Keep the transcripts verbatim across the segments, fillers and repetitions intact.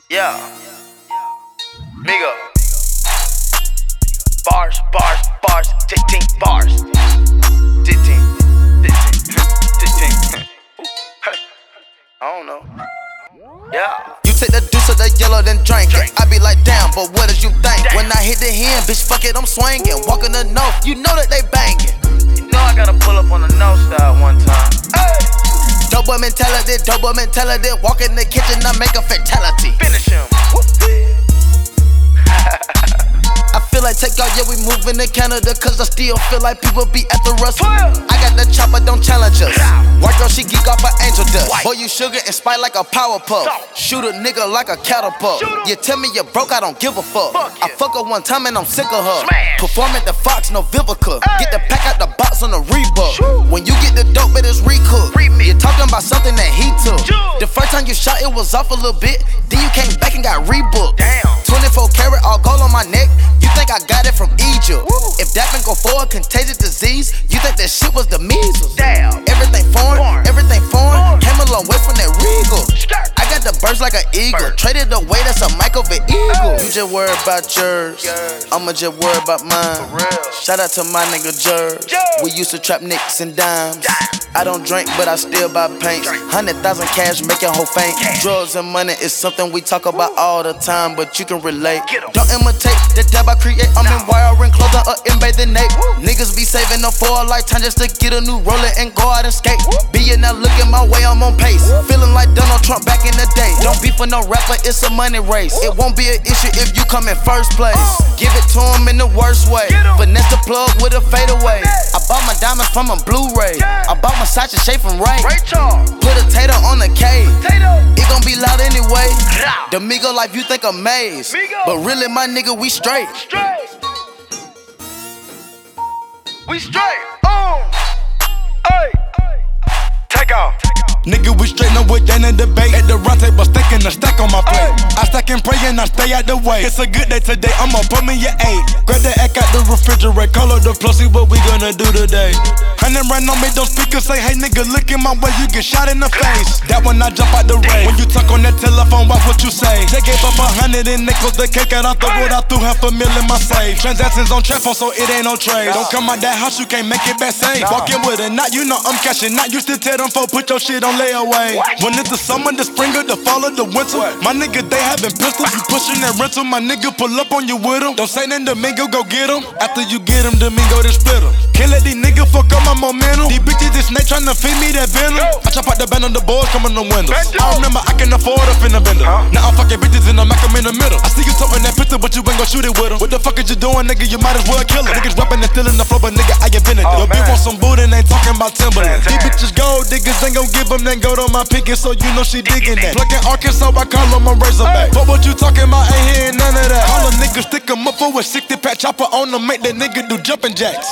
Yeah. Migo. Bars, bars, bars, fifteen bars. fifteen, fifteen, fifteen. I don't know. Yeah. You take the deuce of the yellow, then drink it. I be like, damn, but what did you think? Damn. When I hit the hand, bitch, fuck it, I'm swinging. Walking the north, you know that they banging. You know I gotta pull up on the no side one time. Hey. Dope boy mentality, dope boy mentality. Walk in the kitchen, I make a fatality. Finish him. I feel like take out, yeah, we moving to Canada. Cause I still feel like people be after us. I got the chopper, don't challenge us. White girl, she geek off her angel dust. Boy, you sugar and spite like a power puff. Shoot a nigga like a catapult. You tell me you're broke, I don't give a fuck. I fuck her one time and I'm sick of her. Perform at the Fox, no Vivica. Get the pack out the box on the Reebok. When you get the dope, it is recooked. You're talking about something that he took. The first time you shot, it was off a little bit. Then you came back and got rebooked. twenty-four karat, all gold on my neck. You think I got it from Egypt? Woo. If that been go for a contagious disease, you think that shit was the measles? Damn. Everything foreign, foreign. everything foreign. foreign. Came a long way from that regal. Skirt. I got the birds like an eagle. Bird. Traded away, that's a Michael V. Eagle. Hey. You just worry about yours. Yours. I'ma just worry about mine. For real. Shout out to my nigga Jers. Jers. We used to trap nicks and dimes. Dimes. I don't drink, but I still buy paints. Hundred thousand cash, make your whole faint. Cash. Drugs and money is something we talk about all the time, but you can relate. Get 'em. Don't imitate the dab I create. I'm No. in wiring, clothing, or in bathing Nate. Niggas be saving up for a lifetime just to get a new roller and go out and skate. Being now looking my way, I'm on pace. Feeling like Donald Trump back in the day. Don't be for no rapper, it's a money race. It won't be an issue if you come in first place. Give it to him in the worst way. Finesse the plug with a fadeaway. I bought my diamonds from a Blu-ray. I bought my Sacha shade from Ray. Ray Charles. Put a tater on the K. Tato. It gon' be loud anyway. Loud. The Migo life, you think amazed. Migo. But really, my nigga, we straight. Straight. We straight. Oh. Hey. Take off. Nigga, we straight, no it ain't a debate. At the round table, stacking a stack on my plate. I stack and pray and I stay out the way. It's a good day today, I'ma put me your eight. Grab the egg out the refrigerator, call up the plug, see what we gonna do today. And then right on me, those speakers say, hey nigga, look in my way, you get shot in the face. That when I jump out the rain. When you talk on that telephone, watch what you say. They gave up a hundred in nickels, the cake out off the road, I threw half a mil in my safe. Transactions on trap phone, so it ain't no trade. Don't come out that house, you can't make it back safe. Walk in with a knot, you know I'm cashing. Not used to tell them folks, put your shit on layaway. When it's the summer, the spring, or the fall, or the winter, my nigga, they having pistols. You pushing that rental, my nigga, pull up on you with them. Don't say nothing, Domingo, go get them. After you get them, Domingo, then split them. Can't let these niggas fuck up my momentum. These bitches, this snake tryna feed me that venom. I chop out the band on the boards, come on the windows. I remember I can afford a finna bender. Now I'm fucking bitches and I'm Mac 'em in the middle. I see you toting that pistol, but you ain't gon' shoot it with them. What the fuck is you doing, nigga? You might as well kill it. Niggas rapping and stealing the flow, but nigga, I invented it. Yo, bitch want some booty and ain't talking about Timberland. These bitches gold diggers ain't gon' give them, then go to my picket, so you know she digging that. Plugging Arkansas, I call them a Razorback. But what you talking about, ain't hearing none of that. All the niggas stick 'em up for a sixty pack chopper on them, make that nigga do jumping jacks.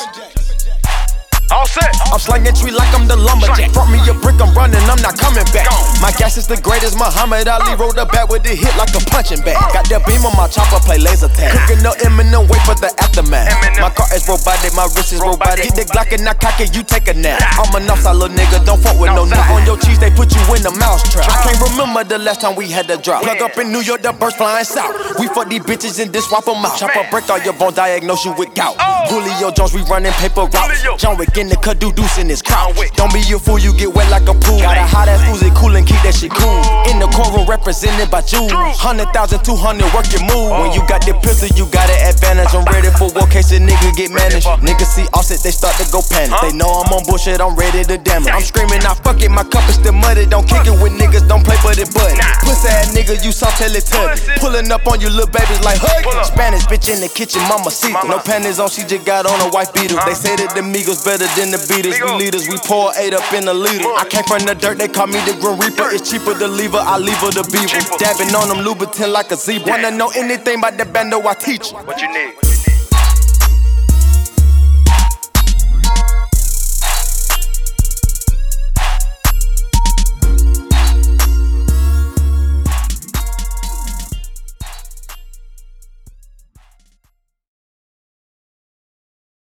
All set. I'm slanging tree like I'm the lumberjack. Brought me a brick, I'm running, I'm not coming back. My gas is the greatest, Muhammad Ali rolled up back with the hit like a punching bag. Got that beam on my chopper, play laser tag. Cooking up Eminem, wait for the aftermath. My car is robotic, my wrist is robotic. Hit the Glock and I cock it, you take a nap. I'm a northside little nigga, don't fuck with no nigga. On your cheese, they put you in the mousetrap. I can't remember the last time we had to drop. Plug up in New York, the birds flying south. We fuck these bitches and this swap them out. Chop a break all your bone, diagnose you with gout. Julio Jones, we running paper routes. John Wick in the cut, do deuce in this crowd. Don't be a fool, you get wet like a pool. Got a hot ass Uzi, cool and keep that shit cool. In the courtroom, represented by Jews. Hundred thousand, two hundred, work your move. When you got the pistol, you got an advantage. I'm ready for war case a nigga get managed. Niggas see Offset, they start to go panic. They know I'm on bullshit, I'm ready to damage. I'm screaming, I fuck it, my cup is still muddy. Don't kick it with niggas, don't play for the buddy. Pussy ass nigga, you saw tell it tubby. Pulling up on you little babies like hug. Spanish bitch in the kitchen, mama see. No panties on, she just got on a white beater. They say that the Migos better than the Beatles. We leaders, we pour eight up in a liter. I came from the dirt, they call me the Grim Reaper. It's cheaper to leave her, I leave her the beaver. Dabbing on them Louboutin like a zebra. Wanna know anything about the bando, I teach you. What you need?